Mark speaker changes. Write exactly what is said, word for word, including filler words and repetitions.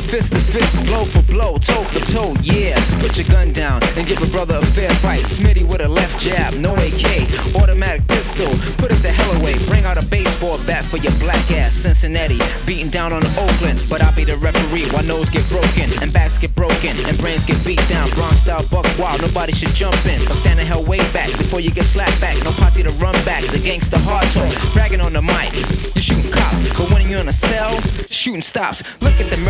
Speaker 1: Fist to fist, blow for blow, toe for toe, yeah. Put your gun down and give a brother a fair fight. Smitty with a left jab, no A K, automatic pistol. Put it the hell away, bring out a baseball bat for your black ass. Cincinnati, beating down on Oakland, but I'll be the referee while nose get broken and backs get broken and brains get beat down. Bronx style buck wild, nobody should jump in, but stand the hell way back before you get slapped back. No posse to run back, the gangster hard talk, bragging on the mic. You shooting cops, but when you're in a cell, shooting stops. Look at the